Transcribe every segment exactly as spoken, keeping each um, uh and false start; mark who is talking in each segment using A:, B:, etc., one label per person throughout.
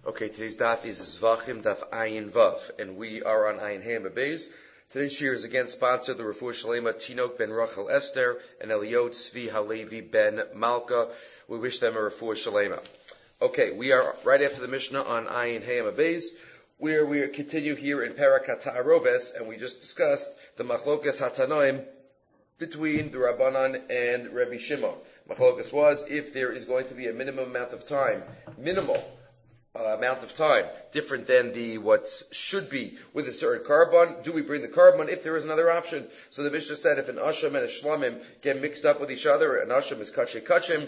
A: Okay, today's daf is Zvachim Daf Ayin Vav, and we are on Ayin Ham Beis. Today's shir is again sponsored the Refuah Shalema Tinok ben Rachel Esther and Eliot Tzvi Halevi ben Malka. We wish them a Refuah Shalema. Okay, we are right after the Mishnah on Ayin Ham Beis, where we continue here in Parak HaTa'aroves, and we just discussed the Machlokas HaTanoim between the Rabbanan and Rabbi Shimon. Machlokas was if there is going to be a minimum amount of time, minimal Uh, amount of time, different than the what should be with a certain carbon. Do we bring the carbon if there is another option? So the Mishnah said if an asham and a shlamim get mixed up with each other, an asham is kachay kachim,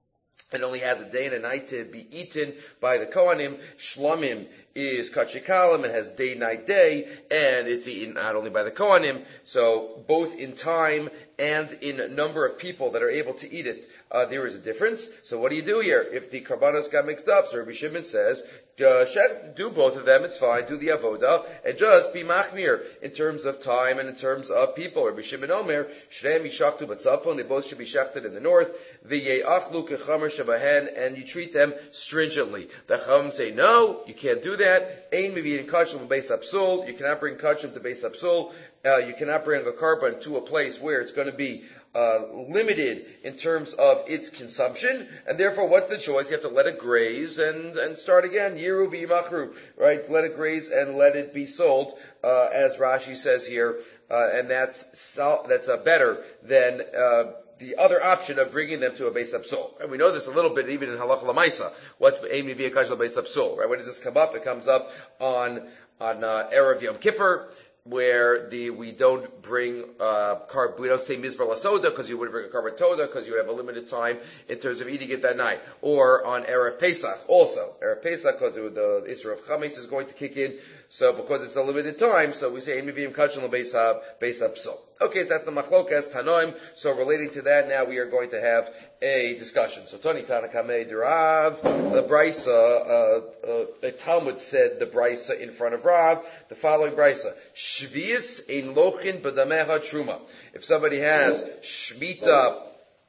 A: and only has a day and a night to be eaten by the Kohanim. Shlamim is kachikalim and has day, night, day, and it's eaten not only by the Kohanim. So both in time and in number of people that are able to eat it, uh, there is a difference. So what do you do here? If the karbanos got mixed up, so Rabbi Shimon says, uh, do both of them, it's fine, do the avoda, and just be machmir in terms of time and in terms of people. Rabbi Shimon Omer, shreim yishachtu batzafon, they both should be shechted in the north, v'ye'achlu kechamer shabahen, and you treat them stringently. The Chacham say, no, you can't do that. Ein mevi'in kachim beis hapsul, you cannot bring kachim to beis hapsul, uh, you cannot bring a carbon to a place where it's going to be Uh, limited in terms of its consumption, and therefore what's the choice? You have to let it graze and, and start again. Yiru v'yimachru, right? Let it graze and let it be sold, uh, as Rashi says here, uh, and that's, that's uh, better than, uh, the other option of bringing them to a Beis Hapsul. And we know this a little bit even in Halacha L'Maisa. What's Eimi V'yakash Beis Hapsul, right? When does this come up? It comes up on, on, uh, Erev Yom Kippur, where the we don't bring uh carb we don't say mizbar lasoda because you would bring a carbon toda because you would have a limited time in terms of eating it that night, or on Erev Pesach also Erev Pesach because the Isra of Chametz is going to kick in, so because it's a limited time, so we say in mivim kachon beis beis hapsul. Okay, so that's the machlokas tanoim. So relating to that, now we are going to have a discussion. So Tani Tanakamei Derav, the Brisa, uh, uh, the Talmud said the Brisa in front of Rav, the following Brisa: Shvius ein lochin b'dameha truma. If somebody has shmita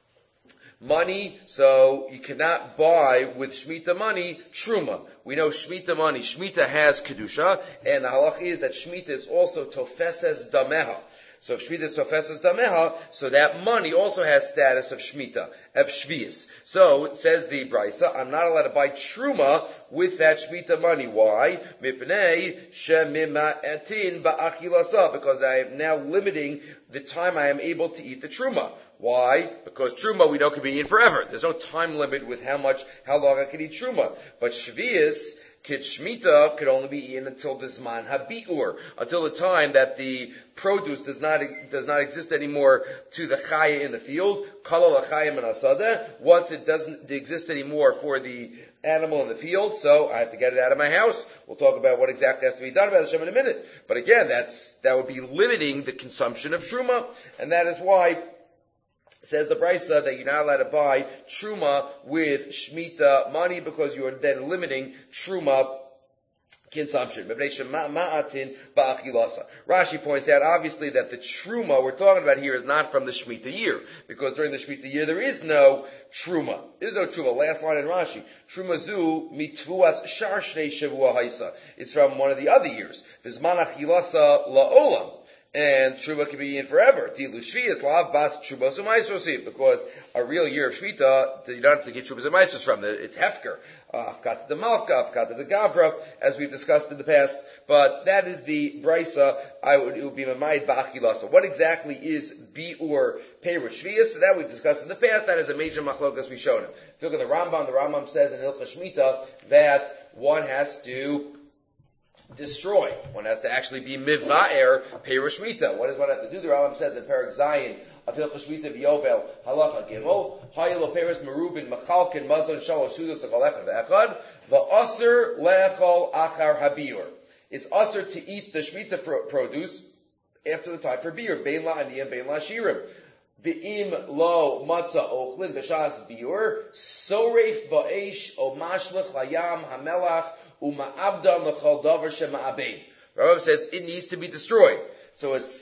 A: money, so you cannot buy with shmita money truma. We know shmita money. Shmita has kedusha, and the halach is that shmita is also tofeses dameha. So if Shmita Sofesas Dameha, so that money also has status of Shmita, of Shvius. So it says the Brisa, I'm not allowed to buy Truma with that Shmita money. Why? Mipnei Shemima'atin Ba'achilasa, because I am now limiting the time I am able to eat the Truma. Why? Because Truma we know can be eaten forever. There's no time limit with how much, how long I can eat Truma. But Shvius, Kid Shmita could only be eaten until the Zman HaBi'ur, until the time that the produce does not does not exist anymore to the Chaya in the field. Kalal HaChayim and Asadeh. Once it doesn't exist anymore for the animal in the field, so I have to get it out of my house. We'll talk about what exactly has to be done about Hashem in a minute. But again, that's that would be limiting the consumption of Truma, and that is why says the Brisa that you're not allowed to buy Truma with Shemitah money because you are then limiting Truma consumption. Rashi points out obviously that the Truma we're talking about here is not from the Shemitah year, because during the Shemitah year there is no Truma. There is no Truma. Last line in Rashi. Truma zu mitvuas shar shnei shavua haisa. It's from one of the other years. Vizman achilasa la'olam. And Truma can be in forever. Because a real year of Shmita, you don't have to get Trubas and Maestros from. It's Hefker. Afkata de Malka, Afkata de Gavra, as we've discussed in the past. But that is the Brisa, I would, it would be Mamayid Ba'achilasa. What exactly is Bi'ur Perush Shvius? So that we've discussed in the past. That is a major machlokas we showed him. If you look at the Rambam, the Rambam says in Hilchah Shmita that one has to destroy. One has to actually be miva'er perush shmita. What does one have to do? The Rambam says in Perek Zayin of Hilchah Shmita v'Yovel halacha gimel hayelo perush merubin machalkin mazon shalosh sudos l'chol echad ve'echad va'aser le'echol achar habiur. It's aser to eat the shmita produce after the time for biur. Bein la'aniyim bein la'ashirim. V'im lo matzah ochlin b'shas biur soreif ba'esh o mashlech layam hamelach Uma abdam l'chol davar shema'abein. Rambam says it needs to be destroyed. So it's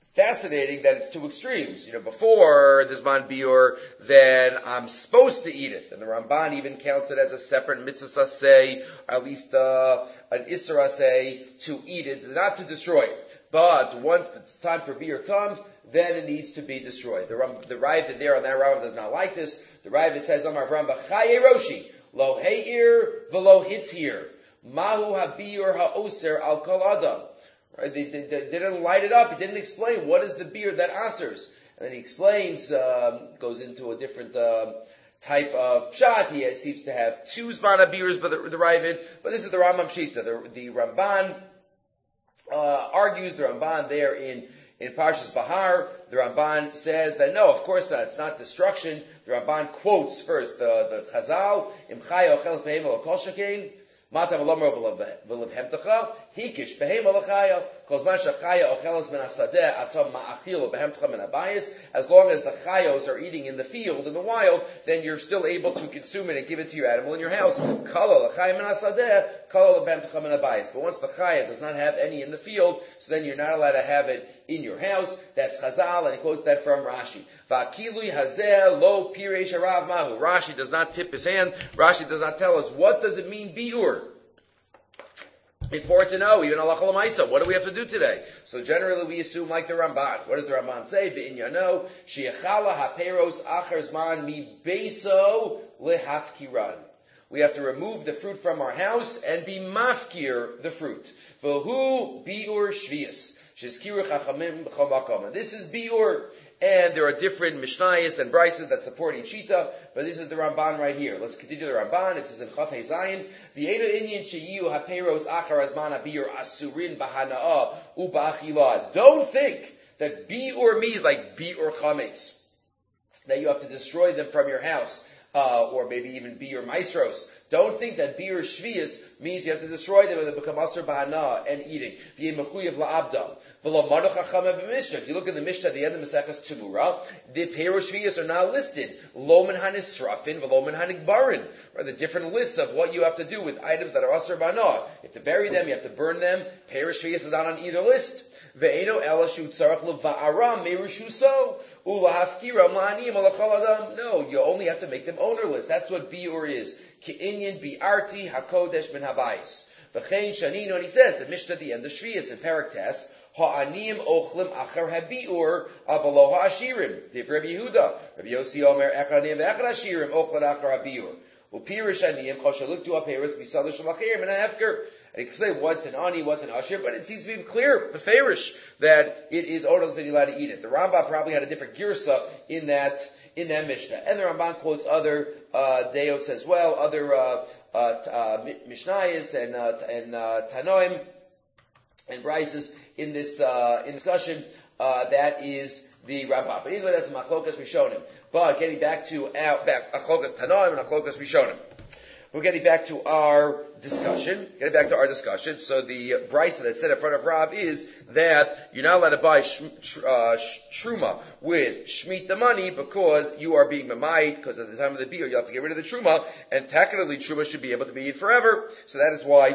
A: fascinating that it's two extremes. You know, before this man biur, then I'm supposed to eat it. And the Ramban even counts it as a separate mitzvah say, or at least uh, an isra say, to eat it, not to destroy it. But once it's time for biur comes, then it needs to be destroyed. The, Ram, the Ravid there on that Rambam does not like this. The Ravid says, Amar Rambam, Chaye Roshi, lo heir velo hitzir, mahu habiur haoser al kol adam. Right? They, they, they didn't light it up. He didn't explain what is the biur that asers. And then he explains, um, goes into a different um, type of pshat. He seems to have two zman biurs, but the, the Ravid, but this is the Rambam Shita. The, the Ramban uh, argues, the Ramban there in In Parshas Bahar, the Ramban says that no, of course not. It's not destruction. The Ramban quotes first the, the Chazal, Im Chaya Ochel Fehem Elo Kol Shekein, Mata V'Lomer V'Levhemtecha, Hikish Fehem Elo Chaya, Kol Zman Shechaya Ochelos Min HaSadeh Atom Ma'achil Behemtecha Min HaBayis. As long as the Chayos are eating in the field, in the wild, then you're still able to consume it and give it to your animal in your house. Kala L'Chaya Min HaSadeh, Kala Behemtecha Min HaBayis. But once the Chaya does not have any in the field, so then you're not allowed to have it in your house. That's Chazal, and he quotes that from Rashi. Va'kilui hazeh lo pireish harav mahu. Rashi does not tip his hand. Rashi does not tell us what does it mean biur. Important to know, even halacha l'maisa. What do we have to do today? So generally we assume like the Ramban. What does the Ramban say? V'inyano she'echala haperos acher zman mi beiso lehafkiran. We have to remove the fruit from our house and be mafkir the fruit. V'hu biur shvius. And this is biur, and there are different mishnayos and brises that support each shita, but this is the Ramban right here. Let's continue the Ramban. It says in Chaf Hei Zayin, V'yedu inyan sheyu haperos achar azman habiur asurin b'hana'ah u'ba'achila. Don't think that biur means like biur chametz, that you have to destroy them from your house, uh, or maybe even biur maisros. Don't think that biur shvius means you have to destroy them and they become asur b'hana and eating. If you look at the Mishnah at the end of Maseches Tumura, the peiro shvius are not listed. Lo min hanisrafin v'lo min hanigbarin. The different lists of what you have to do with items that are asur b'hana. You have to bury them, you have to burn them. Peiro shvius is not on either list. Ve'eno ela shu tzarach leva'aram meirushuso. No, you only have to make them ownerless. That's what biur is. Ki'inyan bi'arti hakodesh ben habayis. V'chein shanino, and he says, the Mishnah at the end of Shvius in Paraktes, ha'anim ochlim achar habiur avalo ha'ashirim. Div Rabbi Yehuda. Rabbi Yossi Omer echanim ve'echad hashirim ochlan achar habiur. U'pirish aniyim kol shaluk tu ha'peres b'sadar shalachirim and ha'efker. And he explained what's an ani, what's an ashir, but it seems to be clear, beferish, that it is odorless and you're allowed to eat it. The Rambam probably had a different girsa in that, in that Mishnah. And the Rambam quotes other, uh, deos as well, other, uh, uh, uh Mishnayos and, uh, and, uh, Tanoim, and Brises in this, uh, in discussion, uh, that is the Rambam. But either way, that's the Machlokas Rishonim. But getting back to our, back, Machlokas Tanoim and Machlokas Rishonim. We're getting back to our discussion. Getting back to our discussion. So the brisa that's said in front of Rav is that you're not allowed to buy sh- tr- uh, sh- truma with shmita money because you are being mamayit, because at the time of the biur you have to get rid of the truma, and technically truma should be able to be eaten forever. So that is why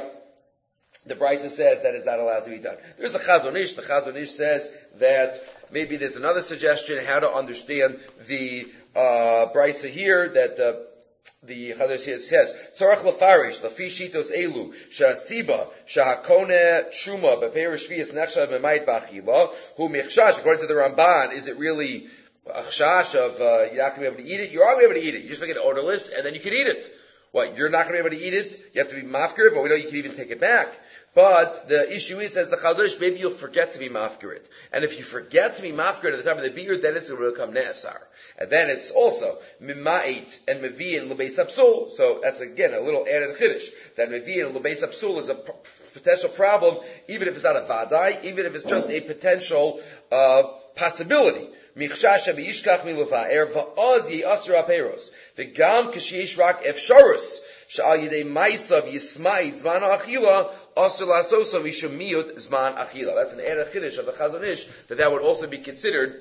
A: the brisa says that it's not allowed to be done. There's a Chazon Ish. The Chazon Ish says that maybe there's another suggestion how to understand the uh, brisa here, that uh, the Chazon says, Tzarech lefarish, lefi shitos elu, sha'asiba, sha'hakone truma, b'perish shvius nechshav b'mayit b'achila, hu michshash, according to the Ramban, is it really a chshash of, uh, you're not going to be able to eat it? You are going to be able to eat it. You just make it odorless, and then you can eat it. What, you're not going to be able to eat it? You have to be mafkir, but we know you can even take it back. But the issue is, says the Chazon, maybe you'll forget to be mafkir it. And if you forget to be mafkir at the time of the biur, then it's going to become ne'asar. And then it's also mima'it and mevi and l'beis hapsul. So that's again a little added chiddush. That mevi and l'beis hapsul is a p- potential problem, even if it's not a vadai, even if it's just a potential uh, possibility. Michshasha b'yishkach miluva'er va'oz yi'asur ha'peros. V'gam k'sheish rak efsharus. Sha'al yidei maisav yisma'id zman ha'achila asur la'asoso mishum miyut zman achila. That's an added chiddush of the Chazon Ish, that that would also be considered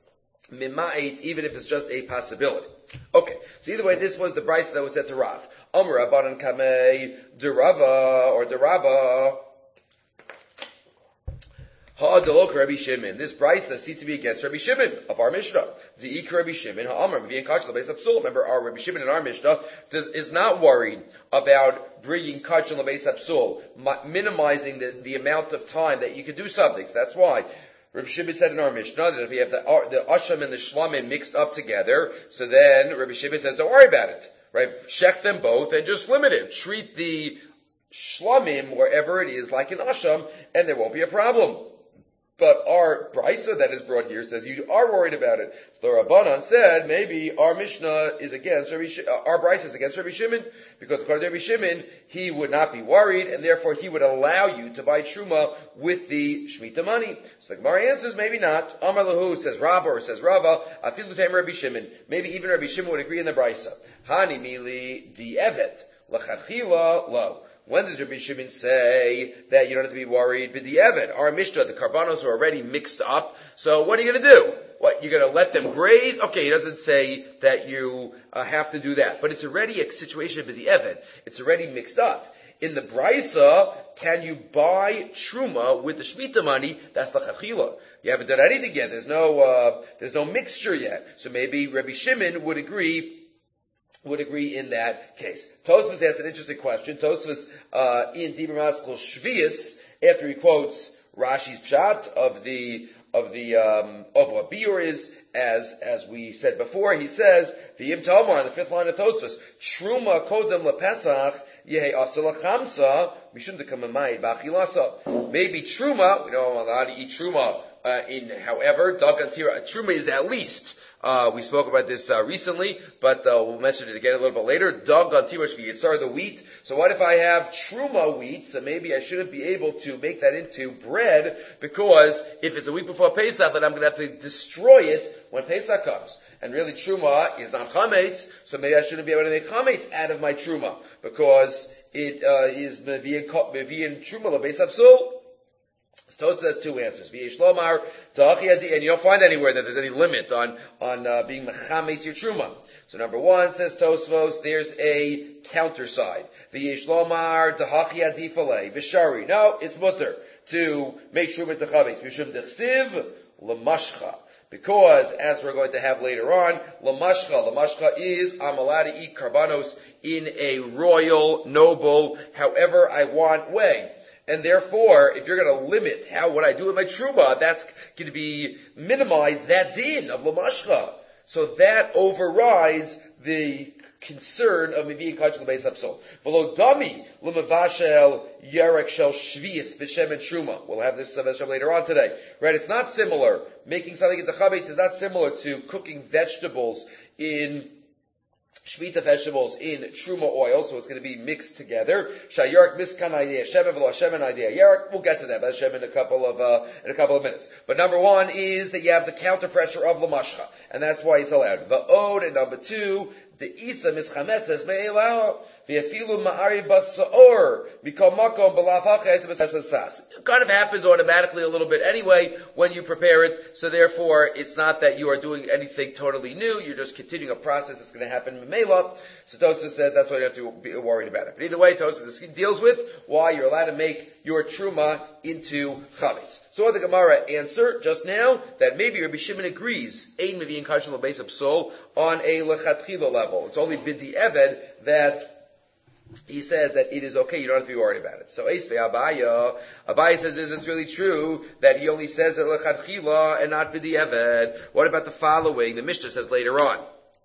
A: mima'it, even if it's just a possibility. Okay, so either way, this was the brisa that was said to Rav. Amr Rabbanan Kamei Derava or Deraba Ha'adolok Rabbi Shimon. This brisa seems to be against Rabbi Shimon of our Mishnah. The Ik Rabbi Shimon, Ha'amar, V'yin Kach L'Beis Hapsul. Remember, our Rabbi Shimon in our Mishnah does, is not worried about bringing Kach L'Beis Hapsul, minimizing the, the amount of time that you could do something. So that's why Rabbi Shimon said in our Mishnah that if you have the, the Asham and the Shlamim mixed up together, so then Rabbi Shimon says, don't worry about it. Right? Check them both and just limit it. Treat the Shlamim, wherever it is, like an Asham, and there won't be a problem. But our brisa that is brought here says you are worried about it. So the Rabbanan said maybe our Mishnah is against Rabbi Sh- our brisa is against Rabbi Shimon, because according to Rabbi Shimon he would not be worried, and therefore he would allow you to buy truma with the shmita money. So the Gemara answers maybe not. Amar lahu, says Rabba or says Rava, afilu tamer Rabbi Shimon. Maybe even Rabbi Shimon would agree in the brisa. Hani mili di evet lachadchila lo. When does Rabbi Shimon say that you don't have to be worried? B'di'evet, our Mishnah, the karbanos are already mixed up. So what are you going to do? What, you're going to let them graze? Okay, he doesn't say that you uh, have to do that. But it's already a situation b'di'evet. It's already mixed up. In the Brisa, can you buy truma with the shmita money? That's the chachila. You haven't done anything yet. There's no, uh, there's no mixture yet. So maybe Rabbi Shimon would agree would agree in that case. Tosfos asked an interesting question. Tosfos, uh, in Dibur Maskul Shvius, after he quotes Rashi's Pshat of the, of the, um, of what Biur is, as, as we said before, he says, V'yim Talmar, in the fifth line of Tosfos, Truma Kodem LePesach, Yehe Asala Chamsa, Mishum Dekamayid Bachilasa. Maybe Truma, we don't allow to eat Truma, uh, in, however, Dagantira, Truma is at least, Uh, we spoke about this uh, recently, but uh, we'll mention it again a little bit later. Dog on tirosh v'yitzar, the wheat. So what if I have truma wheat? So maybe I shouldn't be able to make that into bread, because if it's a week before Pesach, then I'm going to have to destroy it when Pesach comes. And really, truma is not chametz, so maybe I shouldn't be able to make chametz out of my truma, because it uh, is mevi'in truma l'beis hapsul. Tosfos has two answers. V'yesh lomar ta'achi adi, and you don't find anywhere that there's any limit on on uh, being mechametz your truma. So number one, says Tosfos, there's a counter side. V'yesh lomar ta'achi adi falei v'shari. No, it's mutter to make truma techametz. Mishum dechsiv l'mashcha. Because, as we're going to have later on, lamashcha, lamashcha is, I'm allowed to eat karbanos in a royal, noble, however I want way. And therefore, if you're going to limit how what I do with my truma, that's going to be minimize that din of lamashcha. So that overrides the concern of mevi'in kach l'beis hapsul. V'lo dami l'mevashel yerek shel shvius b'shem and truma. We'll have this uh, later on today. Right? It's not similar. Making something into chametz is not similar to cooking vegetables in Shmita vegetables in truma oil, so it's going to be mixed together. Shayarik miskan idea, shemen v'lo shemen idea. Yarik, we'll get to that. That's shemen in a couple of uh, in a couple of minutes. But number one is that you have the counter pressure of lamashcha, and that's why it's allowed. The ode, and number two, the isa mischametzes me'elah v'afilu ma'ari basaor mikol makom b'lafachas b'sasasas. It kind of happens automatically a little bit anyway when you prepare it. So therefore, it's not that you are doing anything totally new. You're just continuing a process that's going to happen in Melah. So Tosfos said that's why you have to be worried about it. But either way, Tosfos deals with why you're allowed to make your truma into chametz. So what the Gemara answer just now, that maybe Rabbi Shimon agrees, ein mevi'in kach l'beis hapsul, on a lechatchila level. It's only b'di'eved that he says that it is okay, you don't have to be worried about it. So Eisvei Abaya, Abaya says, is this really true that he only says it lechatchila and not b'di'eved? What about the following? The Mishnah says later on,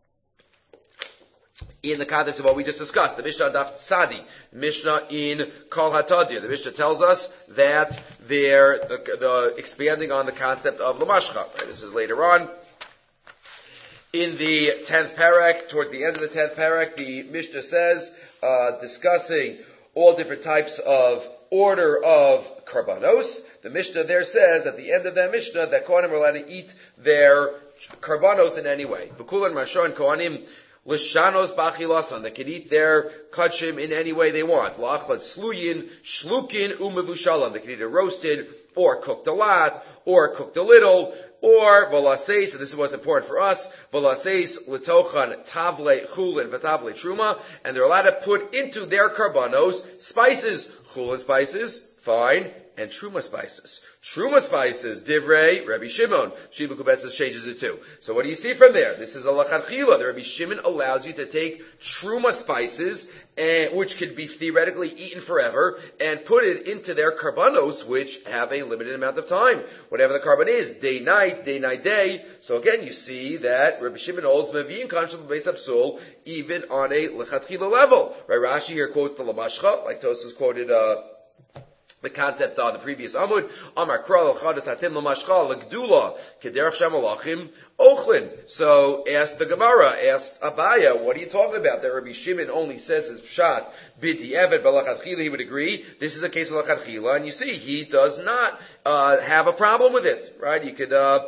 A: in the context of what we just discussed, the Mishnah Daf Tzadi, Mishnah in Kol HaTadir, the Mishnah tells us that they're the, the expanding on the concept of Lamashcha. Right? This is later on. In the tenth parak, towards the end of the tenth parak, the Mishnah says, uh, discussing all different types of order of karbanos. The Mishnah there says, at the end of that Mishnah, that Kohanim are allowed to eat their karbanos in any way. V'kulan Mashon Kohanim L'shanos b'achilasan, they can eat their kachim in any way they want. La'achlat sluyin, shlukin, umevushalam, they can eat it roasted, or cooked a lot, or cooked a little, or v'laseis, and this is what's important for us, v'laseis l'tochan tavle chulin v'tavle truma, and they're allowed to put into their karbanos spices, chulin spices, Fine. And truma spices. Truma spices, divrei, Rabbi Shimon. Sheba Kubetzes changes it too. So what do you see from there? This is a lachatchila. The Rabbi Shimon allows you to take truma spices, and, which could be theoretically eaten forever, and put it into their karbanos, which have a limited amount of time. Whatever the carbon is, day, night, day, night, day. So again, you see that Rabbi Shimon holds mevi'im conscious beis absul, even on a lachatchila level. Right? Rashi here quotes the Lamashcha, like Tosas quoted, uh, the concept on the previous Amud, Amar Kral Chadas Hatim Lamashcha Legdula Kederach Shamalachim Ochlin. So asked the Gemara, asked Abaya, what are you talking about? That Rabbi Shimon only says his pshat bidi evet balachatchila. He would agree. This is a case of lachatchila, and you see he does not uh, have a problem with it, right? You could uh,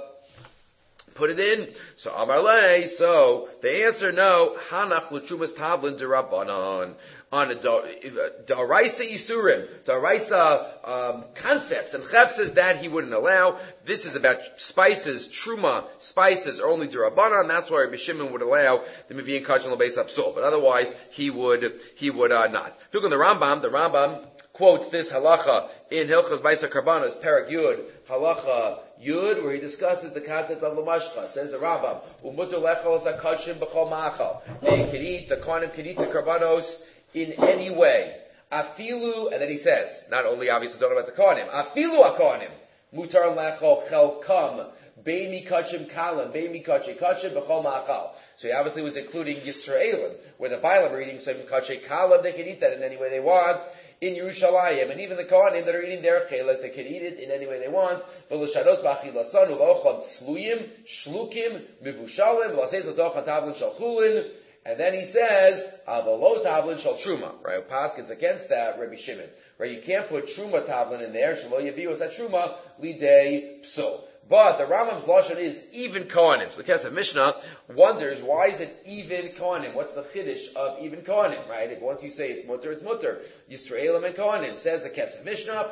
A: put it in. So Amar Lei. So the answer no. Hanach l'trumas tavlin derabanan. On a daraisa isurim, daraisa um, concepts and chefses that he wouldn't allow. This is about spices, truma spices are only derabanan. That's why Rabbi Shimon would allow the mevi'in kachan l'beis absul, but otherwise he would he would uh, not. If you look in the Rambam, the Rambam quotes this halacha in Hilchos Beis HaKarbanos, Perek Yud, halacha Yud, where he discusses the concept of Lamashcha. Says the Rambam, Umutu lechol zakadshim b'chol ma'achal. They can eat, the kohanim can eat the karbanos in any way. Afilu, and then he says, not only obviously don't know about the kohanim, afilu akohanim, mutar lechol chelkam, beimi kachim kalam, beimi kachim kachim b'chol ma'achal. So he obviously was including Yisraelim, where the Bailam are eating some kachim kalam, they can eat that in any way they want. In Yerushalayim, and even the Kohanim that are eating their chelik, they can eat it in any way they want. V'l'shados b'achilasan u'v'ocham tzluyim, shlukim, mivushalim, v'lasez l'toch ha'tavlin shal chulin. And then he says, avalo tavlin shal truma. Right? Paskins against that, Rabbi Shimon. Right? You can't put truma tavlin in there. Shelo yaviu as that truma lidei psul. But the Rambam's lashon is even kohanim. So the Kesef Mishnah wonders, why is it even kohanim? What's the chiddush of even kohanim? Right? If once you say it's mutter, it's mutter. Yisraelim and kohanim. Says the Kesef Mishnah.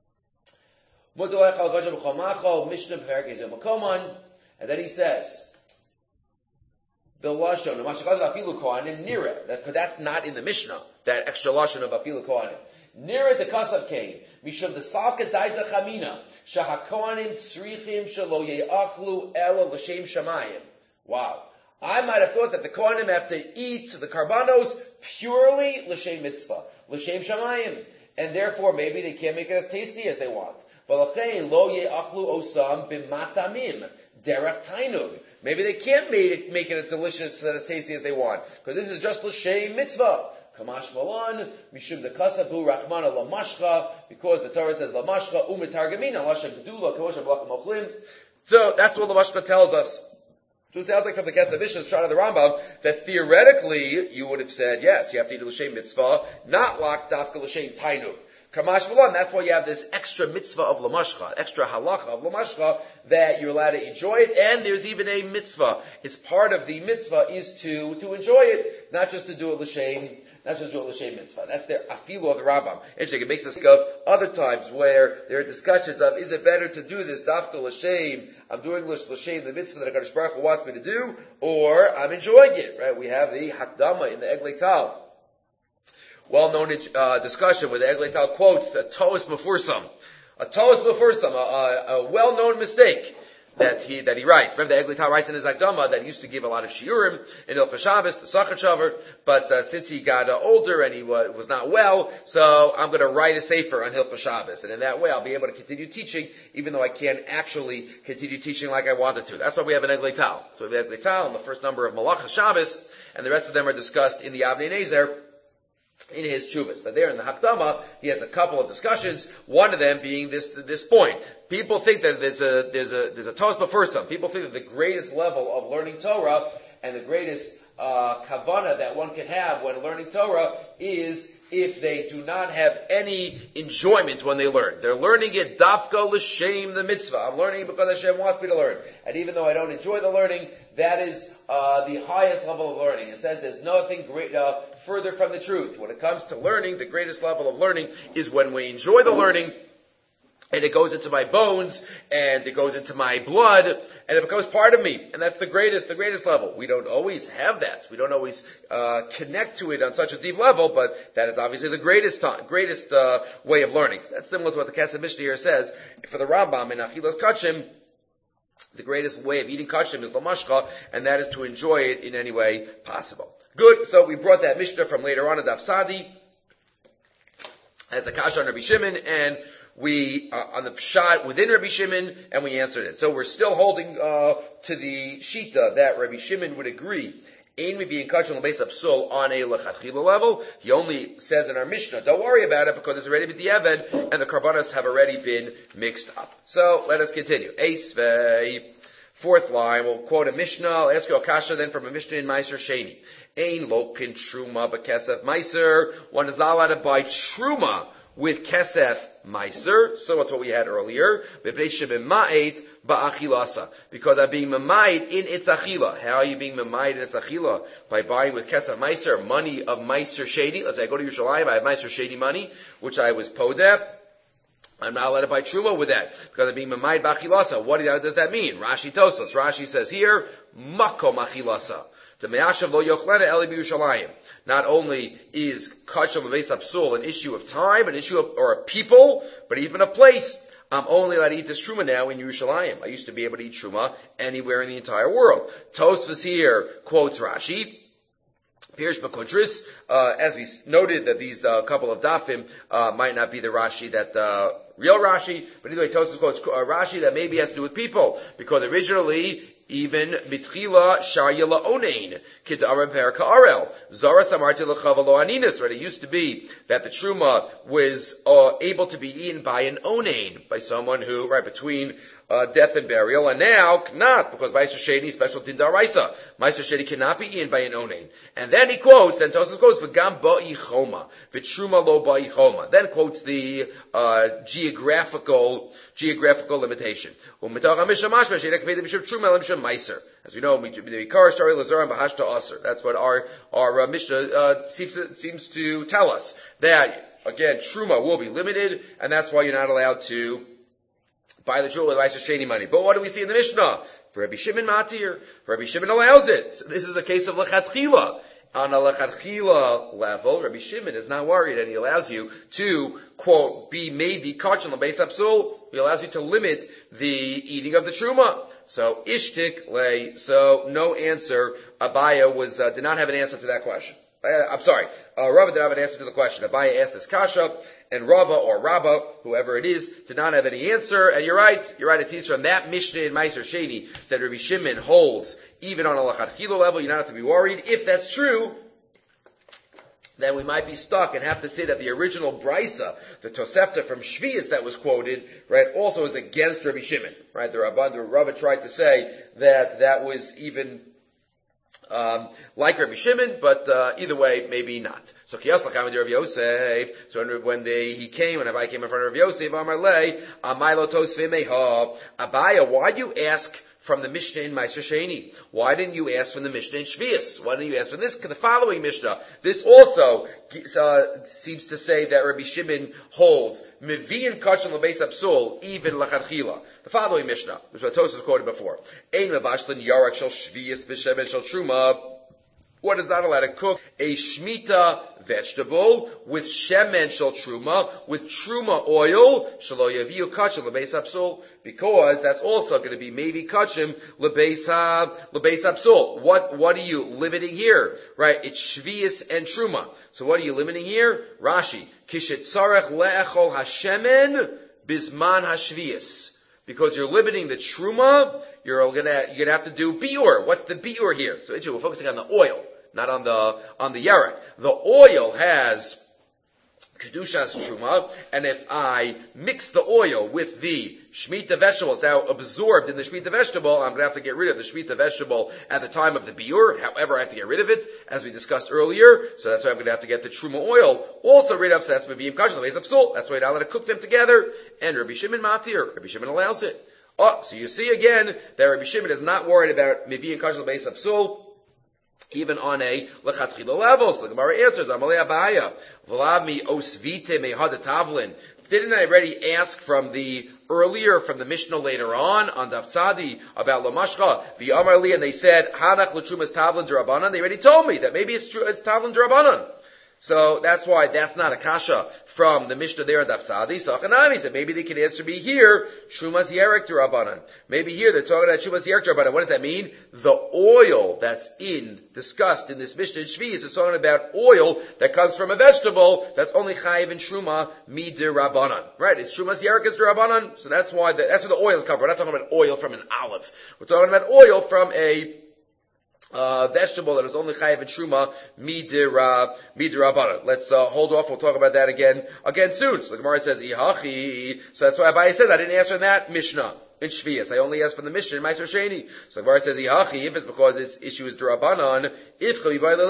A: Mutter lechal v'jam b'chol Mishnah b'perek ezem b'koman. And then he says, the lashon, the mashakaz of afilu kohanim, nira. That, that's not in the Mishnah. That extra lashon of afilu kohanim. Nira the kasav came. Mishum the salka daita chamina. Shahakohanim srichim shelo ye'achlu ela l'shem shamayim. Wow. I might have thought that the kohanim have to eat the karbanos purely l'shem mitzvah. L'shem shamayim. And therefore maybe they can't make it as tasty as they want. V'lachein lo ye'achlu osam b'matamim. Derech tainug. Maybe they can't make it, make it as delicious and as tasty as they want. Because this is just l'shem mitzvah. Kamash Malan, Mishum the Kasabu, Rachmana Lamashcha, because the Torah says Lamashcha, Umitargamina, Lashem Gedula, Kosha Blachim Ochlim. So that's what Lamashcha tells us. So it sounds like from the Kesef Mishnah, shot of the Rambam, that theoretically you would have said, yes, you have to eat l'shem mitzvah, not lak dafka l'shem tainu. Kamash Malan, that's why you have this extra mitzvah of Lamashcha, extra halacha of Lamashcha, that you're allowed to enjoy it, and there's even a mitzvah. It's part of the mitzvah is to, to enjoy it, not just to do it l'shem, not just to do it l'shem mitzvah. That's their afilu of the Rambam. Interesting, it makes us think of other times where there are discussions of, is it better to do this dafka l'shem, I'm doing l'shem, the mitzvah that HaKadosh Baruch Hu wants me to do, or I'm enjoying it, right? We have the hakdama in the Eglei Tal. Well-known uh, discussion where the Eglei Tal quotes the Toas Mefursam. A Toas Mefursam, a, a, a well-known mistake that he that he writes. Remember, the Eglei Tal writes in his Akdama that he used to give a lot of shiurim in Ilfa Shabbos, the Sachat Shavar, but uh, since he got uh, older and he was, was not well, so I'm going to write a sefer on Hilfa Shabbos, and in that way I'll be able to continue teaching, even though I can't actually continue teaching like I wanted to. That's why we have an Eglei Tal. So we have Eglei Tal in the first number of Malachas Shabbos, and the rest of them are discussed in the Avnei Nezer, in his Chuvas. But there in the Hakdama, he has a couple of discussions, one of them being this this point. People think that there's a there's a there's a Tosba for some. People think that the greatest level of learning Torah and the greatest uh kavana that one can have when learning Torah is if they do not have any enjoyment when they learn. They're learning it dafka l'shem the mitzvah. I'm learning it because Hashem wants me to learn. And even though I don't enjoy the learning, that is uh the highest level of learning. It says there's nothing great uh, further from the truth. When it comes to learning, the greatest level of learning is when we enjoy the learning and it goes into my bones, and it goes into my blood, and it becomes part of me. And that's the greatest, the greatest level. We don't always have that. We don't always uh, connect to it on such a deep level, but that is obviously the greatest time, greatest uh, way of learning. That's similar to what the Kesef Mishnah here says. For the Rambam in Achilas Kachim, the greatest way of eating kachim is lamashcha, and that is to enjoy it in any way possible. Good. So we brought that Mishnah from later on in Daf Sadi as a kasha on Rabbi Shimon, and we uh, on the pshat within Rabbi Shimon, and we answered it. So we're still holding uh, to the shita that Rabbi Shimon would agree. Ein being kachim l'beis apsul on a lechatchila level. He only says in our Mishnah, don't worry about it because it's already been diavad and the karbanos have already been mixed up. So let us continue. Eisvei, fourth line. We'll quote a Mishnah. I'll ask you a kasha then from a Mishnah in Meiser Sheni. Ein lokin truma b'kesef meiser. One is not allowed to buy truma with kesef meiser, so that's what we had earlier. Because I'm being mamayit in its achila. How are you being mamayit in its achila? By buying with kesef meiser, money of meiser shady. Let's say I go to Yerushalayim, I have meiser shady money, which I was podep. I'm not allowed to buy truma with that, because I'm being mamayit b'achilasa. What does that mean? Rashi Tosas. Rashi says here, makom achilasa. Not only is kachim l'beis apsul an issue of time, an issue of, or a people, but even a place. I'm only allowed to eat this truma now in Yerushalayim. I used to be able to eat truma anywhere in the entire world. Tosfos here quotes Rashi. Pirish Makotris, uh, as we noted that these uh, couple of dafim uh, might not be the Rashi that uh, real Rashi, but either way, Tosfos quotes uh, Rashi that maybe has to do with people, because originally even mitchila sharya la'onein kid'arim per ka'arel zara samarti l'chava lo aninis. Right, it used to be that the truma was uh, able to be eaten by an onein, by someone who right between uh, death and burial, and now not, because Meiser Sheni special din daraisa. Meiser Sheni cannot be eaten by an onein. And then he quotes, then Tosfos quotes v'gam ba'ichoma v'truma lo ba'ichoma. Then quotes the uh, geographical geographical limitation. As we know, that's what our our uh, Mishnah uh, seems, to, seems to tell us. That, again, Truma will be limited, and that's why you're not allowed to buy the truma with Meiser Sheni money. But what do we see in the Mishnah? For Rabbi Shimon Matir, for Rabbi Shimon allows it. So this is a case of lechatchila. On a lechatchila level, Rabbi Shimon is not worried, and he allows you to, quote, be maybe kachim l'beis apsul. He allows you to limit the eating of the truma. So ishtik lay. So no answer. Abaya was uh, did not have an answer to that question. Uh, I'm sorry. Uh, Rava did not have an answer to the question. Abaya asked this kasha, and Rava or Rabba, whoever it is, did not have any answer. And you're right. You're right. It seems from that Mishnah in Meiser Sheni that Rabbi Shimon holds even on a lechatchila level. You don't have to be worried. If that's true, then we might be stuck and have to say that the original brisa, the Tosefta from Shvius that was quoted, right, also is against Rabbi Shimon, right? The Rabban, the Rava tried to say that that was even um, like Rabbi Shimon, but uh, either way, maybe not. So Kiyas Lakam Rabbi Yosef. So when, when they, he came, when Abai came in front of Rabbi Yosef, Amar Lei, Amaylo Tosve Meha, Abaya, why do you ask from the Mishnah in Meiser Sheni? Why didn't you ask from the Mishnah in Shvius? Why didn't you ask from this, the following Mishnah? This also uh, seems to say that Rabbi Shimon holds Mevi'in Kachan L'beis Apsul, even Lachatchila. The following Mishnah, which what Tosfos quoted before. Ein Mevashlan Yarak Shel Shvius B'Shemen Shel Truma. One is not allowed to cook a shmita vegetable with shemen shel truma, with truma oil, shelo yaviu kachim lebeis apsul, because that's also going to be maybe kachim lebeis lebeis apsul. What what are you limiting here? Right? It's shvius and truma. So what are you limiting here? Rashi kishet tzarech le'echol hashemen bisman hashvius. Because you're limiting the truma, you're gonna you're gonna have to do biur. What's the biur here? So we're focusing on the oil, not on the on the yarek. The oil has kedushas truma, and if I mix the oil with the shmita vegetables now absorbed in the shmita vegetable, I'm gonna have to get rid of the shmita vegetable at the time of the biur. However, I have to get rid of it, as we discussed earlier. So that's why I'm gonna have to get the truma oil also rid of. So that's meviyim kashal lebeis apsul. That's why I'm allowed to cook them together. And Rabbi Shimon matir. Rabbi Shimon allows it. Oh, so you see again that Rabbi Shimon is not worried about meviyim kashal lebeis apsul, even on a lechatchila level. So the Gemara answers, Amalei Abaya, V'lav mi osvite mehad tavlin. didn't I already ask from the earlier, from the Mishnah later on, on Daf Tzadi, about Lomashcha, the Amar Li, and they said, Hanach l'trumas tavlin d'Rabbanan, they already told me that maybe it's true, it's tavlin d'Rabbanan. So that's why that's not a kasha from the Mishnah there in Daf Tzadi. Sachanami said maybe they can answer me here, Shumas Yerek d'Rabbanan. Maybe here they're talking about Shumas Yerek d'Rabbanan. What does that mean? The oil that's in, discussed in this Mishnah in Shvi'is is talking about oil that comes from a vegetable that's only chayiv in Shuma mi d'Rabbanan. Right? It's Shumas Yerek is d'Rabbanan. So that's why, the, that's where the oil is covered. We're not talking about oil from an olive. We're talking about oil from a Uh, vegetable that is only chayiv and truma midira midira. Let's uh, hold off. We'll talk about that again again soon. So the Gemara says ihachi. So that's why Abaye says I didn't answer in that Mishnah in Shvius. I only asked from the Mishnah in Meiser Sheni. So the Gemara says ihachi. If it's because its issue is derabanan, if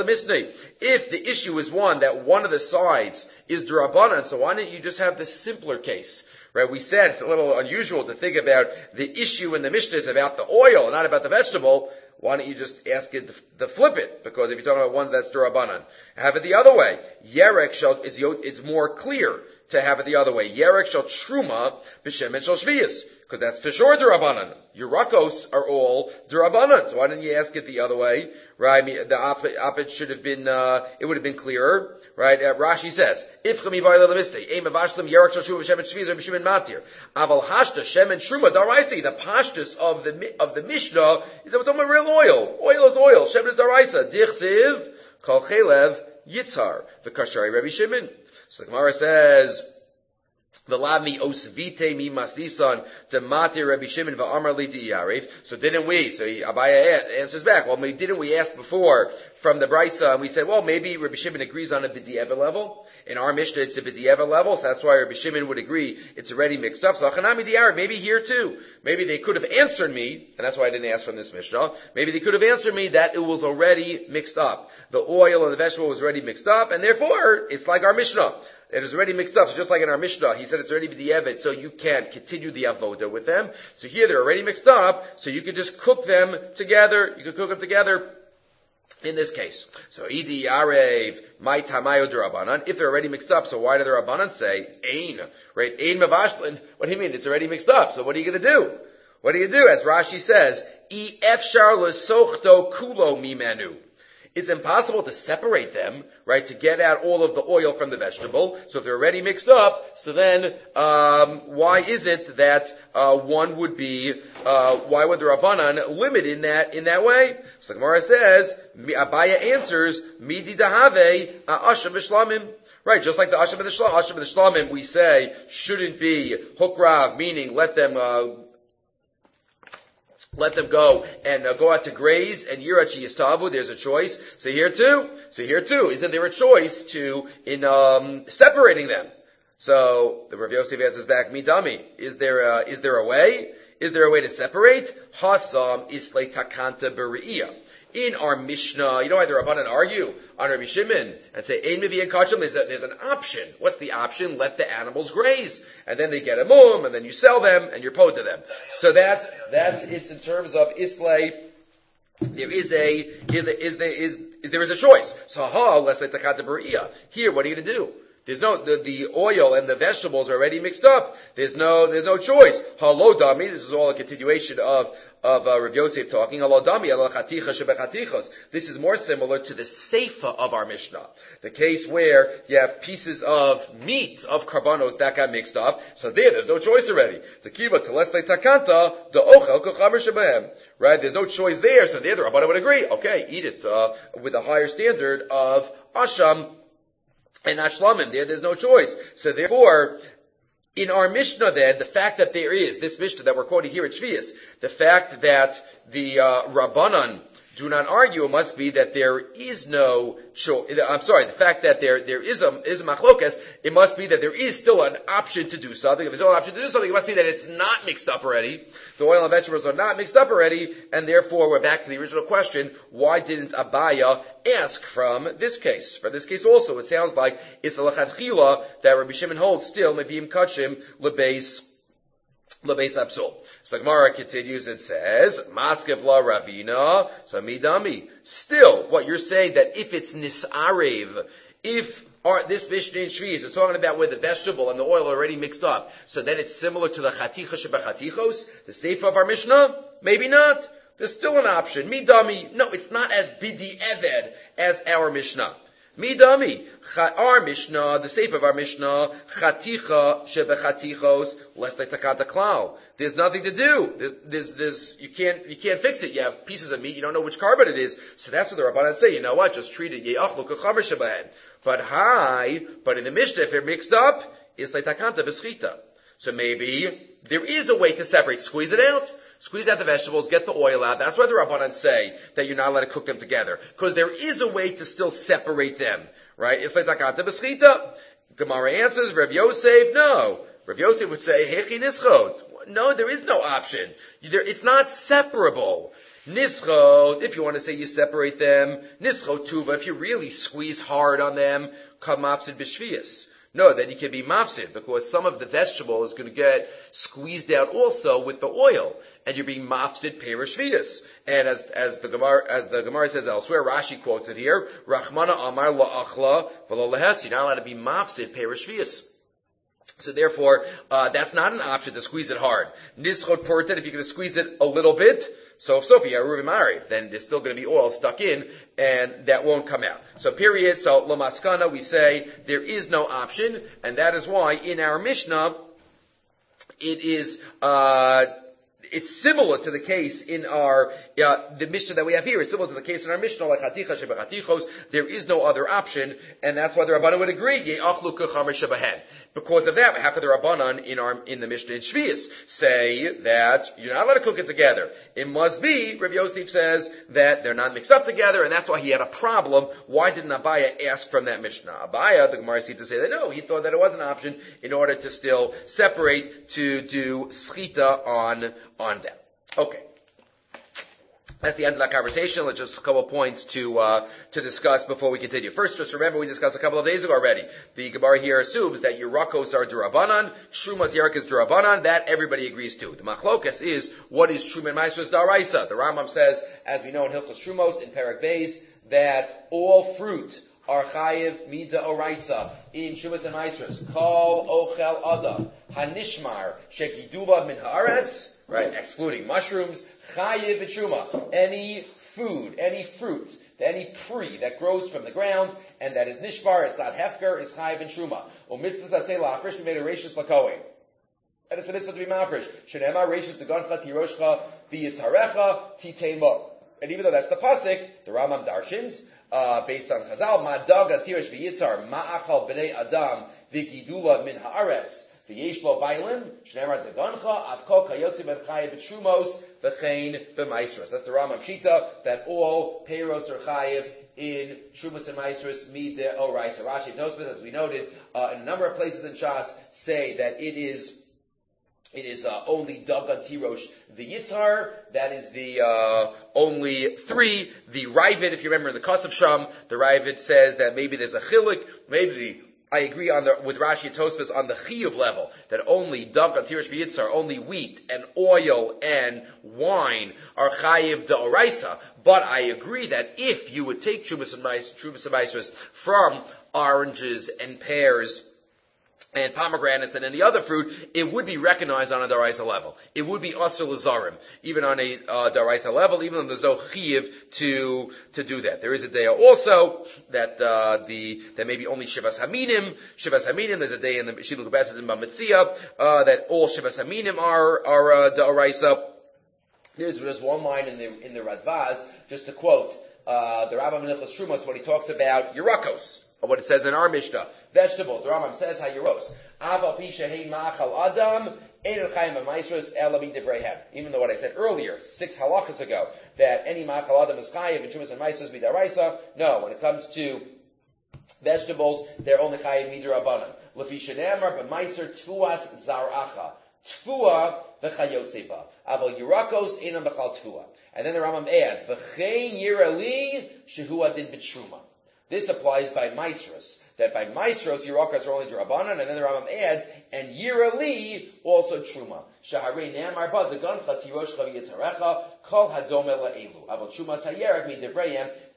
A: if the issue is one that one of the sides is derabanan, so why don't you just have the simpler case? Right? We said it's a little unusual to think about the issue in the Mishnah is about the oil, not about the vegetable. Why don't you just ask it to flip it? Because if you're talking about one that's Durabanan, have it the other way. Yerek shall, it's, it's more clear to have it the other way. Yerek shall truma b'shem and shall shviyas. Because that's for sure Durabanan. Yurakos are all Durabanan. So why didn't you ask it the other way? Right? The opposite should have been, uh, it would have been clearer. Right? Uh, Rashi says, Ifcham yibayla lemiste, Eim avashlim yerek shal truma b'shem and shviyas or b'shem and matir. Aval hashta, shem and truma, daraisi. The pashtus of the, of the Mishnah is that we're talking about real oil. Oil is oil. Shem is daraisa. Dichsiv, kol chelev, yitzhar. The kashari Rabbi Shimon. So the Gemara says, V'lami osvite mi masnisan demati Rabbi Shimon v'amar li di'yarev. So didn't we? So he, Abaya answers back. Well, didn't we ask before from the Brisa? And we said, well, maybe Rabbi Shimon agrees on a b'di'eva level. In our Mishnah, it's a b'di'eva level. So that's why Rabbi Shimon would agree it's already mixed up. So achanami di'yarev. Maybe here too. Maybe they could have answered me, and that's why I didn't ask from this Mishnah. Maybe they could have answered me that it was already mixed up. The oil and the vegetable was already mixed up, and therefore it's like our Mishnah. It is already mixed up. So just like in our Mishnah, he said it's already b'di'evet, so you can't continue the avoda with them. So here they're already mixed up, so you can just cook them together. You can cook them together in this case. So idi yarev my tamayo derabanan. If they're already mixed up, so why do the Rabbanan say ein? Right? Ein mavashlin. What do you mean? It's already mixed up. So what are you going to do? What do you do? As Rashi says, I efshar lesochto kulo mimenu. It's impossible to separate them, right, to get out all of the oil from the vegetable. So if they're already mixed up, so then um, why is it that uh, one would be, uh, why would the Rabbanan limit in that in that way? So the Gemara says, Abaya answers, Midi dahave asham b'shlamim. Right, just like the asham b'shlamim, asham b'shlamim, we say shouldn't be hukrav, meaning let them uh, Let them go and uh, go out to graze and yirachi yistavu. There's a choice. So here too. So here too. Isn't there a choice to in um, separating them? So the Rav Yosef answers back, midami. Is there a, is there a way? Is there a way to separate? Hasam islay takanta beriya. In our Mishnah, you know why the Rabbanan argue on Rabbi Shimon and say, Ein mevi and kachim, there's, there's an option. What's the option? Let the animals graze. And then they get a mum, and then you sell them, and you're paid to them. So that's, that's, it's in terms of Islay, there is a, is there, is there, is, is, there is a choice. So ha, let's let the kata beriya. Here, what are you going to do? There's no, the, the oil and the vegetables are already mixed up. There's no, there's no choice. Halo dami, this is all a continuation of, of, uh, Rav Yosef talking. Halo dami, ala chaticha shebechatichos. This is more similar to the seifa of our Mishnah. The case where you have pieces of meat, of karbanos that got mixed up. So there, there's no choice already. Tekiva, telesle takanta, the ochel kochamer shebehem. Right? There's no choice there. So there, the Rabbanan would agree. Okay, eat it, uh, with a higher standard of asham, and not shlamim. There, there's no choice. So therefore, in our Mishnah then, the fact that there is, this Mishnah that we're quoting here at Shvius, the fact that the uh, Rabbanan do not argue, it must be that there is no choice. I'm sorry, the fact that there there is a is a machlokas, it must be that there is still an option to do something. If there's no option to do something, it must be that it's not mixed up already. The oil and vegetables are not mixed up already, and therefore we're back to the original question, why didn't Abaya ask from this case? For this case also, it sounds like it's a lachatchila that Rabbi Shimon holds still, meviim kachim lebeis lebeis absul. So the Gemara continues and says, Maskev la Ravina, so midami. Still, what you're saying that if it's nisarev, if Or this Mishnah in Shvius is talking about where the vegetable and the oil are already mixed up. So then it's similar to the chaticha shebechatichos, the sefer of our Mishnah? Maybe not. There's still an option. Midami. No, it's not as bidi eved as our Mishnah. Midami. Our Mishnah, the sefer of our Mishnah, chaticha shebechatichos, lest they takata klal. There's nothing to do. There's, there's, there's, you can't, you can't fix it. You have pieces of meat, you don't know which carbon it is. So that's what the Rabbanan say. You know what? Just treat it. Ye'achlu k'chamer shebahen. But hi, but in the Mishnah, if they're mixed up, it's like takanta b'schita. So maybe there is a way to separate. Squeeze it out. Squeeze out the vegetables, get the oil out. That's why the Rabbanan say that you're not allowed to cook them together. Because there is a way to still separate them. Right? It's like takanta b'schita. Gemara answers, Rav Yosef, no. Rav Yosef would say, hechi nischot. No, there is no option. There, it's not separable. Nischot, if you want to say you separate them, nischot tuva, if you really squeeze hard on them, kam mafsid b'shvius. No, then you can be mafsid, because some of the vegetable is going to get squeezed out also with the oil, and you're being mafsid perishvius. And as, as the Gemara, as the Gemara says elsewhere, Rashi quotes it here, Rachmana amar la'achla v'lo lehetz. You're not allowed to be mafsid perishvius. So therefore, uh, that's not an option to squeeze it hard. Nischot portet, if you're going to squeeze it a little bit, so if Sophia Ruben Mari, then there's still going to be oil stuck in, and that won't come out. So period. So Lamaskana, we say there is no option, and that is why in our Mishnah, it is, uh, it's similar to the case in our, uh, the Mishnah that we have here. It's similar to the case in our Mishnah, like Chaticha Shebechatichos. There is no other option, and that's why the Rabbanan would agree. Ye'achlu k'chamer shebahen. Because of that, how could the Rabbanan in our, in the Mishnah in Shvius say that you're not allowed to cook it together? It must be, Rav Yosef says, that they're not mixed up together, and that's why he had a problem. Why didn't Abaya ask from that Mishnah? Abaya, the Gemara seems to say that no, he thought that it was an option in order to still separate, to do schita on on them. Okay. That's the end of that conversation. Let's just a couple of points to uh, to discuss before we continue. First, just remember we discussed a couple of days ago already. The Gemara here assumes that Yerakos are Durabanan, Shrumas Yerak is Durabanan. That everybody agrees to. The Machlokas is what is Shrum and Maisros Daraisa. The Rambam says, as we know in Hilchos Shrumos in Perek Beis, that all fruit are chayiv mida oraisa in Shumas and Maisros. Kol ochel adam hanishmar shegiduva min haaretz. Right, excluding mushrooms, chayiv b'truma, any food, any fruit, any pri that grows from the ground, and that is nishbar, it's not hefker, is chayiv b'truma. O mitzvah tasei la'afresh made a rachis lakohen. And it's a mitzvah to be mafresh. Shenema rachis degoncha tiroshcha v'yitzarecha titein mo. And even though that's the pasuk, the Rambam darshins, uh, based on Chazal, ma'dag atirish v'yitzar ma'achal b'nei adam v'gidula min haaretz. V'yesh lo bailim, shneimar degancha, avkol kayotzi ben chayiv b'trumos, v'chein b'maisros. That's the Rambam Shita, that all payros are chayiv in Trumas and Maisros mide oraisa. Rashi knows, as we noted, uh, in a number of places in Shas say that it is It is uh, only Dagan Tirosh the Yitzhar. That is the uh, only three. The Ravid, if you remember in the Kasav Sham, the Ravid says that maybe there's a chilik, maybe the I agree on the, with Rashi and Tosfos on the chiyuv level, that only Dagan Tirosh v'Yitzhar, only wheat and oil and wine are chayiv da'oraisa. But I agree that if you would take Trumas and Maisros from oranges and pears and pomegranates and any other fruit, it would be recognized on a daraisa level. It would be asur l'zarim, even on a uh, daraisa level, even though there's no chiyuv to to do that. There is a day also that uh, the that maybe only shivas haminim, shivas haminim. There's a day in the Shiluk Baptism in Bamitzia uh, that all shivas haminim are are uh, daraisa. There's just one line in the in the Radvaz, just to quote uh, the Rambam Hilchos Shrumos when he talks about Yerakos. What it says in our Mishnah, vegetables. The Rambam says hayeros. Aval pi shehein ma'achal adam ein l'chayim b'maisros ela b'divreihem. Even though what I said earlier, six halachas ago, that any ma'achal adam is chayiv and trumas and maisros b'daraisa. No, when it comes to vegetables, they're only chayiv midrabanan. Lefi shenemar b'maiser tfuas zaracha. Tfua v'chayotzeba. Aval yerakos einam b'chal tfua. And then the Rambam adds, v'chein yirali shehu adin b'truma. This applies by Maisros, that by Maisros, Yerakas are only Durabanan, and then the Rambam adds, and Yirali, also Truma. Shaharei Ne'amar ba, Degancha tiroshcha v'yitzarecha, kol hadome la'elu. Aval Truma sayerak mi devrayim,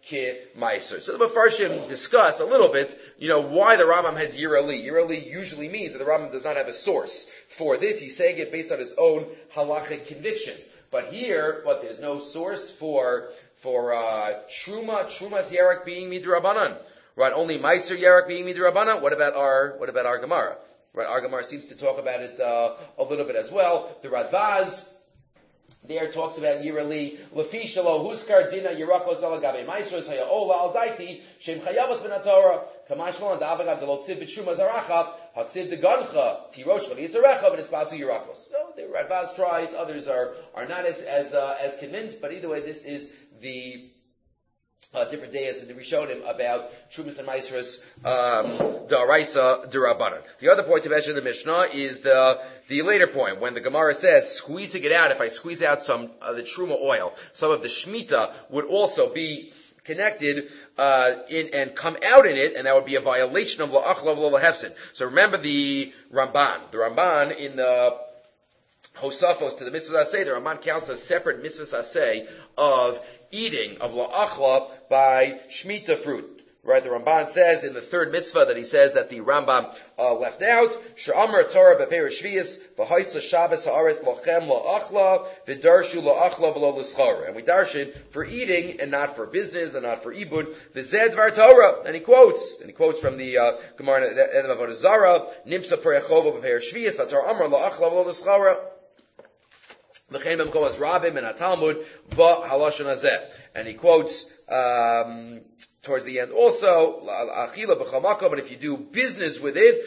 A: ki meiser. So the Mefarshim discuss a little bit, you know, why the Rambam has Yirali. Yirali usually means that the Rambam does not have a source for this. He's saying it based on his own halachic conviction. But here, what, there's no source for, for, uh, Truma, Truma's Yarak being Midrabanan. Right, only Meiser Yarak being Midrabanan. What about our, what about our Gemara? Right, our Gemara seems to talk about it, uh, a little bit as well. The Radvaz, there talks about Yirali, Lefi Shalo, Huskar Dina, Yerakos Alagabe, Maestros, Haya Ola, Al Daiti, Shem Chayavos Ben Torah, Kamashmal, and Davagab, the Loksiv, Bishuma Zaracha, Haksiv de Gancha, Tirosh, Yitzaracha, and Espatu Yerakos. So the Radvaz tries, others are, are not as, as, uh, as convinced, but either way, this is the, Uh, different days in the Rishonim about Trumas and Maisras, um, the Araisa Durabanan. The other point to mention in the Mishnah is the, the later point, when the Gemara says, squeezing it out, if I squeeze out some of the Truma oil, some of the Shemitah would also be connected, uh, in, and come out in it, and that would be a violation of La'achlav La'hefsin. So remember the Ramban. The Ramban in the Hosafos to the Mitzvah Aseh, the Ramban counts a separate Mitzvah Aseh of eating of la'achla by Shemitah fruit. Right, the Ramban says in the third mitzvah that he says that the Rambam uh, left out, Sh'amar Torah b'peir shvius, v'haisa Shabbos ha'aretz lachem la'achla, v'darshu la'achla v'lo l'schar. And we darshan for eating and not for business and not for ibud, v'zed var Torah. And he quotes, and he quotes from the uh, Gemara in the Avodah Zarah, Nimsa perechova b'peir shvius, v'tar amar la'achla v'lo l'schar. And he quotes um, towards the end also, but if you do business with it,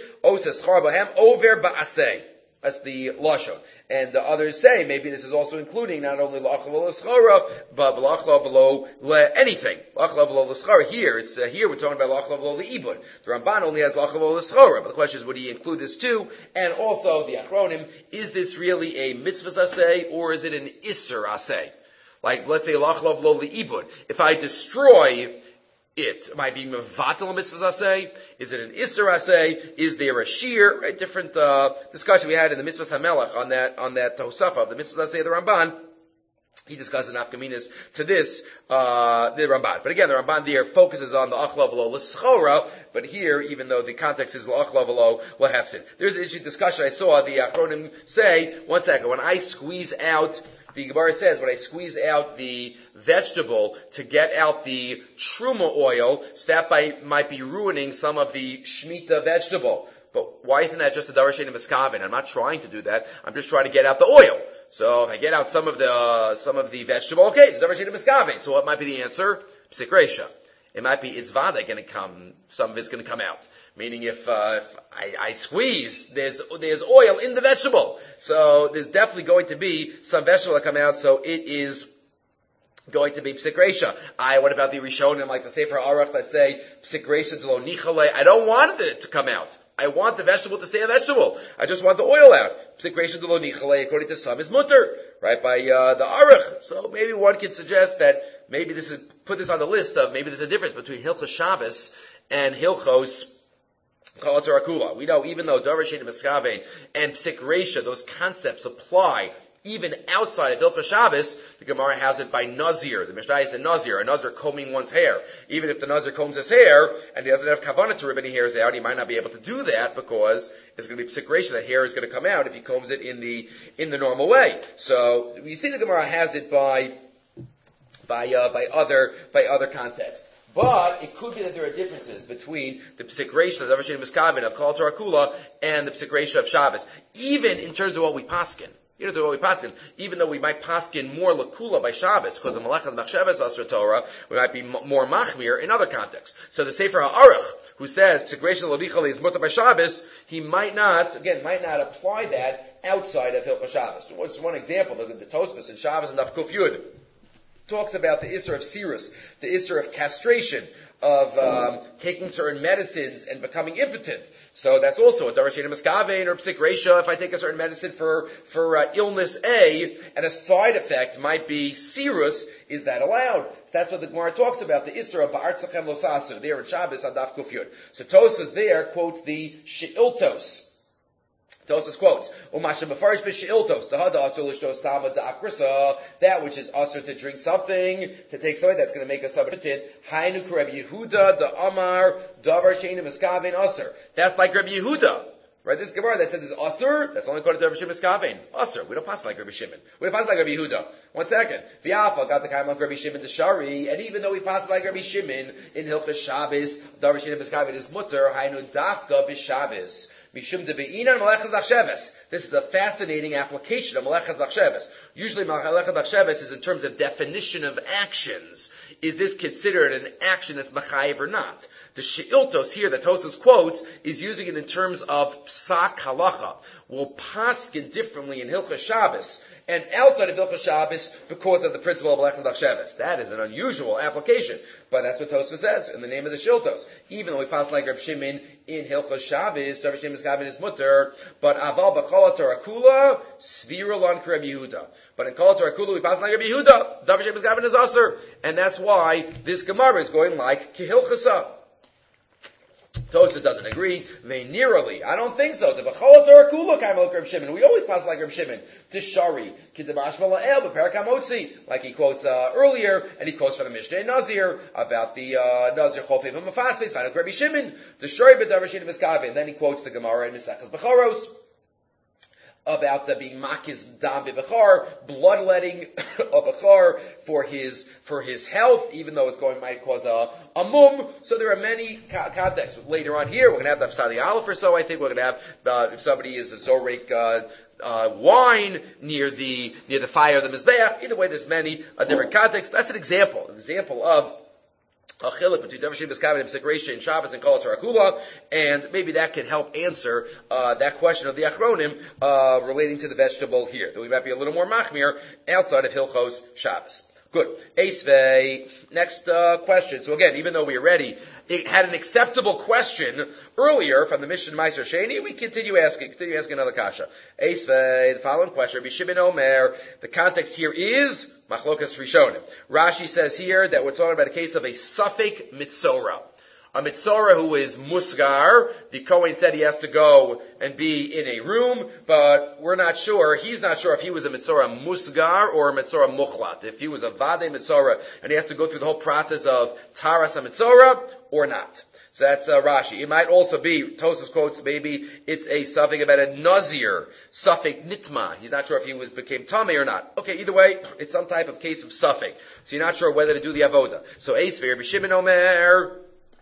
A: over ba'aseh. That's the lashon. And the others say maybe this is also including not only la'achla v'lo l'schara, but la'achla v'lo anything. La'achla v'lo l'schara here, it's uh, here we're talking about la'achla v'lo l'ibud. The Ramban only has la'achla v'lo l'schara, but the question is, would he include this too? And also the Achronim, is this really a mitzvah aseh or is it an isser aseh? Like let's say la'achla v'lo l'ibud. If I destroy it, am I being mevatel a mitzvah aseh? Is it an isser aseh? Is there a shear? Right? Different uh, discussion we had in the mitzvah hamelach on that on that tosafa of the mitzvah aseh of the Ramban. He discusses nafkaminas to this uh, the Ramban. But again, the Ramban there focuses on the achla v'lo l'schora. But here, even though the context is l'achla v'lo l'hefsin, there's an interesting discussion I saw. The Achronim say, one second, when I squeeze out. The Gemara says, when I squeeze out the vegetable to get out the truma oil, so that by, might be ruining some of the Shemitah vegetable. But why isn't that just a darashin of miskavin? I'm not trying to do that. I'm just trying to get out the oil. So if I get out some of the, uh, some of the vegetable, okay, it's a darashin of miskavin. So what might be the answer? Psik resha. It might be, it's vada going to come, some of it's going to come out. Meaning if, uh, if I, I squeeze, there's, there's oil in the vegetable. So there's definitely going to be some vegetable that come out, so it is going to be psik resha. I, what about the Rishonim, like the Sefer Aruch that say, psik resha de lo nichale? I don't want it to come out. I want the vegetable to stay a vegetable. I just want the oil out. Psik resha de lo nichale, according to some, is mutter, right, by, uh, the Aruch. So maybe one could suggest that maybe this is, put this on the list of, maybe there's a difference between Hilchos Shabbos and Hilchos Kol HaTorah. We know even though Davar Shein Miskavein and Psik Resha, those concepts apply even outside of Hilchos Shabbos, the Gemara has it by Nazir. The Mishnah is a Nazir, a Nazir combing one's hair. Even if the Nazir combs his hair and he doesn't have kavanah to rip any hairs out, he might not be able to do that because it's going to be Psik Resha. The hair is going to come out if he combs it in the in the normal way. So you see the Gemara has it by by uh, by other by other contexts. But it could be that there are differences between the Psik Resha, the Davar Shein Miskavein of Kol Torah Kula, and the Psik Resha of Shabbos. Even in terms of what we paskin. You know, what we paskin, even though we might paskin more lakula by Shabbos, because of Malachas Machshavas Asr Torah, we might be m- more machmir in other contexts. So the Sefer HaAruch, who says Psik Resha lo nichale is mutter by Shabbos, he might not, again, might not apply that outside of Hilchos Shabbos. What's one example? The, the Tosfos in Shabbos and Daf Kuf Yud talks about the Isser of Sirus, the Isser of castration, of um, taking certain medicines and becoming impotent. So that's also a Davar Shein Miskavein or Psik Resha. If I take a certain medicine for for uh, illness A, and a side effect might be Sirus, is that allowed? So that's what the Gemara talks about, the Isser of Ba'ar Tzachem Lo Saser, there in Shabbos on Daf Kuf Yud. So Tosfos there quotes the She'iltos Tosas quotes, "Umasha b'farish b'sheiltos dahada asur l'shtos sama da'akrisa." That which is asur to drink something, to take something that's going to make us submitted. Hainu Rabbi Yehuda da Amar davar sheinu miskavein asur. That's like Rabbi Yehuda, right? This Gemara that says it's asur, that's only according to Rabbi Shimon miskavein asur. We don't pass like Rabbi Shimon. We don't pass like Rabbi Yehuda. One second. V'yafa got the kaim like Rabbi Shimon the Shari, and even though we pass like Rabbi Shimon in Hilchas Shabbos, davar sheinu miskavein is mutter. Hainu dafka b'Shabbos. This is a fascinating application of Melechas Lachsheves. Usually Melechas Lachsheves is in terms of definition of actions. Is this considered an action that's Machayev or not? The Sheiltos here that Tosas quotes is using it in terms of Psak Halacha. Will paskin differently in Hilchas Shabbos and outside of Hilchas Shabbos because of the principle of Melechas Lachsheves. That is an unusual application. But that's what Tosas says in the name of the Sheiltos. Even though we pass like Reb Shimon in Hilchas Shabbos, Reb Shimon is mutter, but aval b'chol Torah kula svira lan Reb Yehuda. But in Kol Torah kula we pass like Reb Yehuda. Reb Shimon is aser, and that's why this Gemara is going like Kihilchasa. Tosas doesn't agree. Venerally, I don't think so. The b'chol Torah kula kaim like Reb Shimon. We always pass like Reb Shimon. Tishari kidamash mala'el b'perakamotzi, like he quotes uh, earlier, and he quotes from the Mishnah in Nazir about the uh, Nazir chofev and mafasfes. Find out Rabbi Shimon. Tishari b'davar sheinu miskavein, and then he quotes the Gemara in Mesechus Bechoros about uh, being makis dam b'bechar, bloodletting of bechar for his for his health, even though it's going might cause a, a mum. So there are many co- contexts. Later on here, we're going to have the Sadi Aleph or so. I think we're going to have uh, if somebody is a zorek uh, uh, wine near the near the fire of the mizbeach. Either way, there's many uh, different contexts. That's an example, an example of a chiluk between Davar Sheinu Miskavein and Psik and Shabbos and Kol Torah Kula, and maybe that can help answer uh, that question of the Achronim uh, relating to the vegetable here. That we might be a little more machmir outside of Hilchos Shabbos. Good. Eisvei. Next uh, question. So again, even though we already had an acceptable question earlier from the Mishnah Meiser Sheni, we continue asking, continue asking another kasha. Eisvei. The following question. Rabbi Shimon Omer. The context here is Machlokas Rishonim. Rashi says here that we're talking about a case of a Safek Mitzora. A Mitzora who is Musgar. The Kohen said he has to go and be in a room, but we're not sure. He's not sure if he was a Mitzora Musgar or a Mitzora Muchlat. If he was a Vade Mitzora and he has to go through the whole process of Taras HaMitzora or not. So that's uh, Rashi. It might also be, Tosas quotes, maybe it's a suffix about a Nazir, suffix Nitma. He's not sure if he was became Tameh or not. Okay, either way, it's some type of case of suffix. So you're not sure whether to do the Avoda. So Eisver, Rabbi Shimon Omer.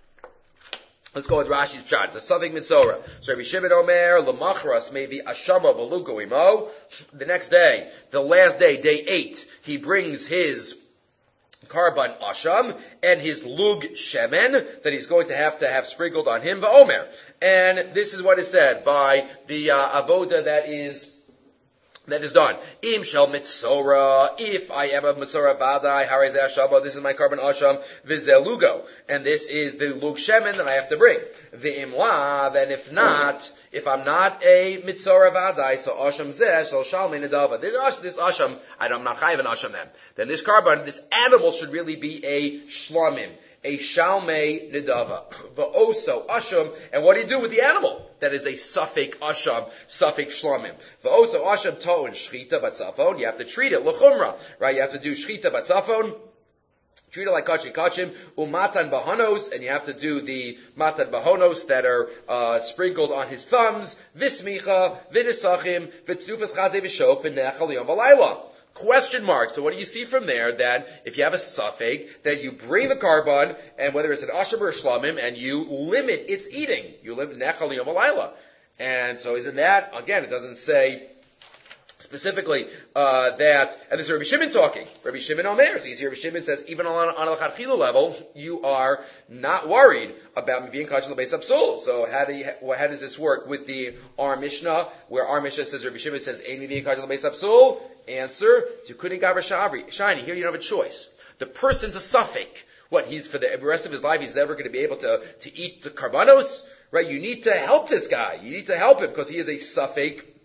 A: Let's go with Rashi's pshat. It's a suffix Mitzora. So Rabbi Shimon Omer, Lamachras, maybe Ashama Velugo Imo. The next day, the last day, day eight, he brings his Karban Asham and his Lug Shemen that he's going to have to have sprinkled on him, Va'omer. And this is what is said by the uh, Avoda that is that is done. Im shel mitzora, if I am a mitzora vadai, harei zeh hashama, this is my Karban Asham, v'zeh lugo, and this is the Lug Shemen that I have to bring. V'im lav, and if not, if I'm not a mitzora vadai, so Asham zeh shel shalmei nedava. This Asham, I'm not chayiv an Asham then. Then this Karban, this animal should really be a shlamim, a shalmei nedava. V'oso Asham, and what do you do with the animal? That is a suffix asham, suffix shlamim. V'oso asham to'un shchita batzafon. You have to treat it l'chumra, right? You have to do shchita batzafon. Treat it like kachim kachim. Umatan bahonos, and you have to do the matan bahonos that are uh, sprinkled on his thumbs. Vismicha, v'nisachim, v'tnufas chazei v'shof, v'nechal yom v'layla. Question mark. So what do you see from there? That if you have a suffix, that you bring the Karban, and whether it's an asham or a shlamim, and you limit its eating. You limit nechal yom alayla. And so isn't that, again, it doesn't say specifically uh, that, and this is Rabbi Shimon talking. Rabbi Shimon Omer. So you see Rabbi Shimon says, even on, on a L'chadchila level, you are not worried about Mivin Kachel L'Beis Absul. So how do you, how does this work with the our Mishnah, where our Mishnah says, Rabbi Shimon says, Ein Mivin Kachel L'Beis Absul? Answer, you couldn't gaver shiny. Here you don't have a choice. The person's a suffix. What, he's, for the rest of his life, he's never going to be able to, to eat the karbanos? Right? You need to help this guy. You need to help him because he is a suffix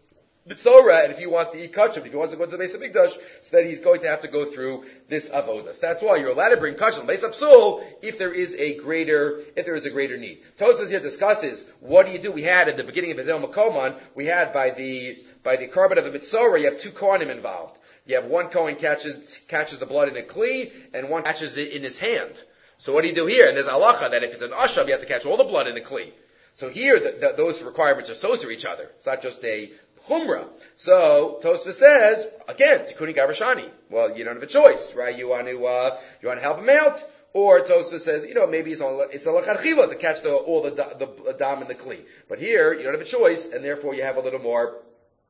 A: Mitzora, and if he wants to eat kachim, if he wants to go to the Beis Hamikdash, so that he's going to have to go through this avodas. That's why you're allowed to bring kachim Beis Hapsul if there is a greater, if there is a greater need. Tosfos here discusses what do you do. We had at the beginning of Hazel Makoman, we had by the by the carbon of a Mitzora, you have two kohanim involved. You have one kohen catches catches the blood in a kli, and one catches it in his hand. So what do you do here? And there's halacha that if it's an asham, you have to catch all the blood in a kli. So here, the, the, those requirements are associated with each other. It's not just a chumrah. So Tosfos says again, tikuni gavrashani. Well, you don't have a choice, right? You want to uh, you want to help him out, or Tosfos says, you know, maybe it's a it's a lachadchila to catch the, all the the dam in the kli. But here, you don't have a choice, and therefore you have a little more.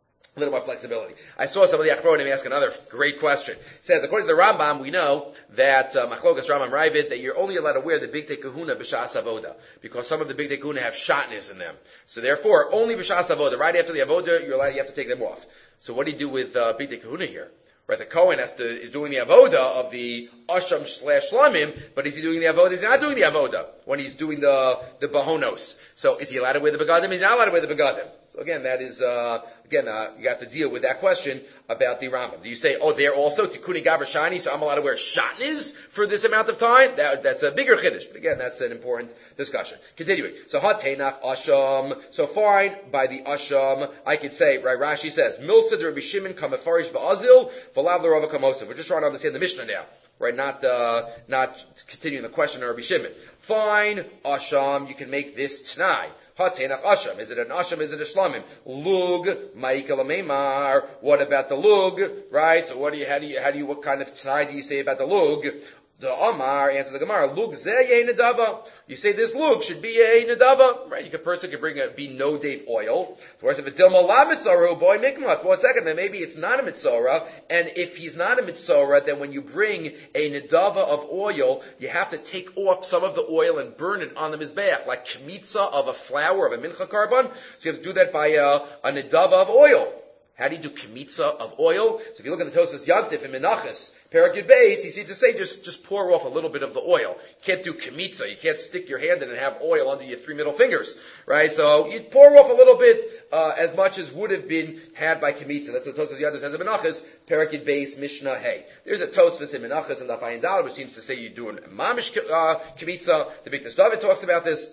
A: A little more flexibility. I saw some of the Achronim ask another great question. It says, according to the Rambam, we know that uh, Machlokas Rambam Ravid, that you're only allowed to wear the Bigdei Kahuna b'shas avoda, because some of the Bigdei Kahuna have shatnez in them. So therefore, only b'shas avoda. Right after the avoda, you're allowed. You have to take them off. So what do you do with uh, Bigdei Kahuna here? Right, the Kohen has to, is doing the avoda of the asham slash shlamim, but is he doing the avoda? He's not doing the avoda when he's doing the, the bahonos. So is he allowed to wear the begadim? He's not allowed to wear the begadim. So again, that is, uh, again, uh, you have to deal with that question about the Rambam. Do you say, oh, they're also tikuni gavrashani, so I'm allowed to wear shatnez for this amount of time? That, that's a bigger chiddush. But again, that's an important discussion. Continuing. So, hatenach asham. So fine, by the asham, I could say, right, Rashi says, milsa de Rabbi Shimon kamefarish ba'azil, v'lav l'rava kamosav. We're just trying to understand the Mishnah now. Right, not, uh, not continuing the question of Rabbi Shimon. Fine, asham, you can make this t'nai. Hatenach asham. Is it an asham? Is it a shlamim? Lug, ma'ikal meimar. What about the lug? Right? So what do you, how do you, how do you, what kind of t'nai do you say about the lug? The Amar answers the Gemara, Lug zeh nedava. You say this lug should be a nedava, right? You could, person could bring a, be no dave oil. Whereas if a dilma la mitzora, boy, mikmat. Well, second, then maybe it's not a mitzora, and if he's not a mitzora, then when you bring a nedava of oil, you have to take off some of the oil and burn it on the mizbeach, like kmitza of a flour, of a mincha carbon. So you have to do that by a, a nedava of oil. How do you do kmitza of oil? So if you look at the Tosfos Yantif in Menachos, Perek Yud Beis, he seems to say just, just pour off a little bit of the oil. You can't do kmitza. You can't stick your hand in and have oil under your three middle fingers, right? So you pour off a little bit, uh, as much as would have been had by kmitza. That's what Tosfos Yantif says in Menachos, Perek Yud Beis, Mishnah Hey. There's a Tosfos in Menachos and Daf Ayin Daled, which seems to say you're doing mamish, uh, kmitza. The Bikdash David talks about this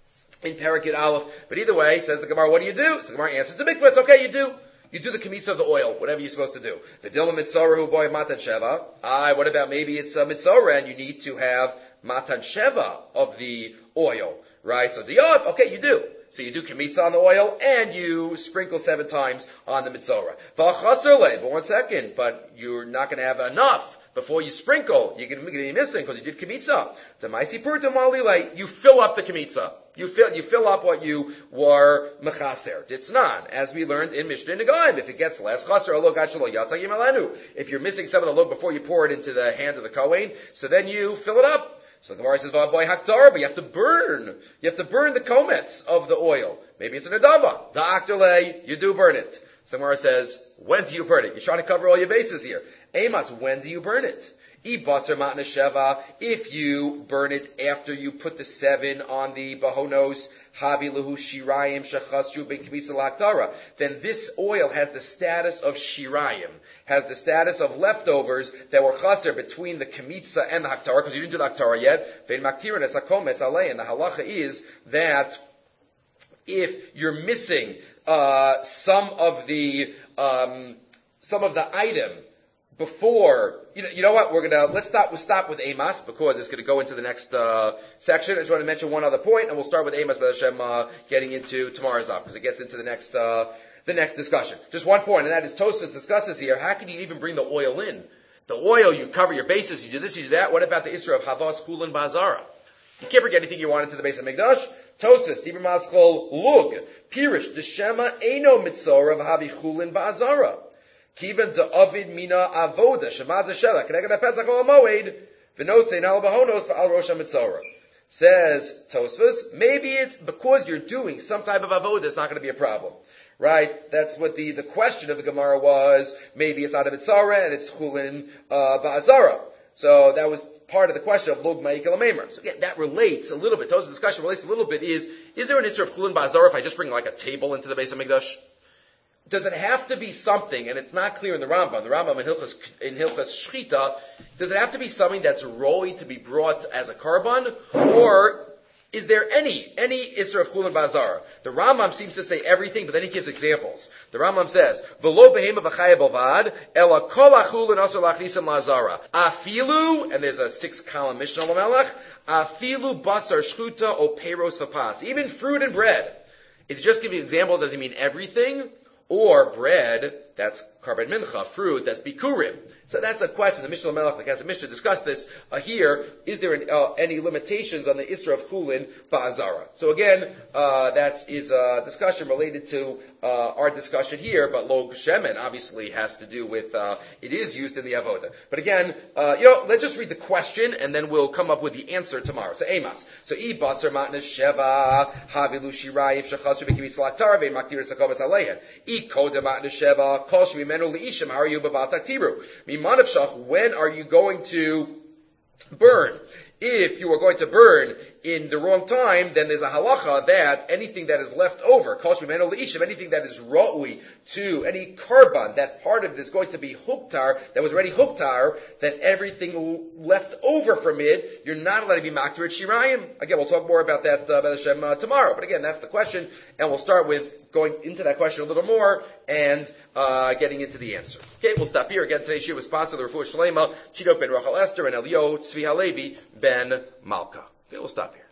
A: in Perek Yud Aleph. But either way, says the Gemara, what do you do? So the Gemara answers the mikvah. It's okay, you do. You do the kmitza of the oil, whatever you're supposed to do. The dilma mitzora hu boy matan sheva. Ah, what about maybe it's a mitzora and you need to have matan sheva of the oil, right? So diyav, okay, you do. So you do kmitza on the oil and you sprinkle seven times on the mitzora. V'achasar but one second, but you're not going to have enough. Before you sprinkle, you're going to be missing because you did kmitza. You fill up the kmitza. You fill, you fill up what you were mechaser. Ditznan, as we learned in Mishnah Negaim. If it gets less, chaser alog achalo yatzagim alanu. If you're missing some of the log before you pour it into the hand of the kohen, so then you fill it up. So the Gemara says, boy haktar, but you have to burn. You have to burn the komets of the oil. Maybe it's an adava. Da'aktale, you do burn it. So the Gemara says, when do you burn it? You're trying to cover all your bases here. Amos, when do you burn it? If you burn it after you put the seven on the bahonos, then this oil has the status of shirayim, has the status of leftovers that were chaser between the kmitza and the haktara, because you didn't do the haktara yet. And the halacha is that if you're missing uh, some of the um, some of the item before, you know, you know what, we're gonna, let's stop, we'll stop with Amos, because it's gonna go into the next, uh, section. I just want to mention one other point, and we'll start with Amos, B'ez Hashem, uh, getting into tomorrow's up, because it gets into the next, uh, the next discussion. Just one point, and that is Tosfos discusses here, how can you even bring the oil in? The oil, you cover your bases, you do this, you do that. What about the Isra of Havas Chulin Ba'azara? You can't bring anything you want into the base of Mikdash. Tosfos, Tibur Maschol, Lug, Pirish, Deshema, Eino Mitzora of Havi Chulin Ba'azara. Kiven to Ovid Mina Avoda, Shemaz Shela, Keneged Pesach Ol Moed, V'nosei Nal Bahonos V'al Rosh HaMitzora. Says Tosfos, maybe it's because you're doing some type of avoda, it's not going to be a problem. Right? That's what the, the question of the Gemara was. Maybe it's not a mitzara and it's chulin uh, ba'azara. So that was part of the question of log ma'ikal ameimer. So again, that relates a little bit. Tosfos' discussion relates a little bit. Is is there an issue of chulin ba'azara if I just bring like a table into the base of Mikdash? does it have to be something, and it's not clear in the Rambam, the Rambam in Hilchas, in Hilchas Shchita, does it have to be something that's roi to be brought as a korban, or is there any, any Isra of Chulin Bazar? The Rambam seems to say everything, but then he gives examples. The Rambam says, V'lo behema v'chaya bovad, ela kol achulin asur lachnisam lazara. Afilu, and there's a six-column Mishnah Lamelech, afilu basar shchuta o peiros v'pas. Even fruit and bread. If you just give you examples, does he mean everything? Or bread, that's Karban Mincha, fruit, that's Bikurim. So that's a question. The Mishnah Melech, like as the Mishnah discussed this uh, here, is there an, uh, any limitations on the Isra of Chulin Ba'azara? So again, uh, that is a discussion related to uh, our discussion here, but Lo Shemen obviously has to do with, uh, it is used in the Avodah. But again, uh, you know, let's just read the question and then we'll come up with the answer tomorrow. So Amos. So I Basar Matnas Sheva, Havilu Shirayim, Shechasu Bekivis Laktar, Vein Maktir Sakobas Alehan. I Koda Matnas Sheva, Kol Shmimenu Leishim, how are you Babat Taktiru? When are you going to burn? If you are going to burn in the wrong time, then there's a halacha that anything that is left over, anything that is ra'ui to any karban, that part of it is going to be huktar, that was already huktar, that everything left over from it, you're not allowed to be maktir at shirayim. Again, we'll talk more about that uh, Hashem, uh, tomorrow. But again, that's the question, and we'll start with going into that question a little more and uh, getting into the answer. Okay, we'll stop here. Again, today's shiur was sponsored by Refuah Shlema, Tinok ben Rachel Esther, and Elio Tzvi Halevi ben Malka. Okay, we'll stop here.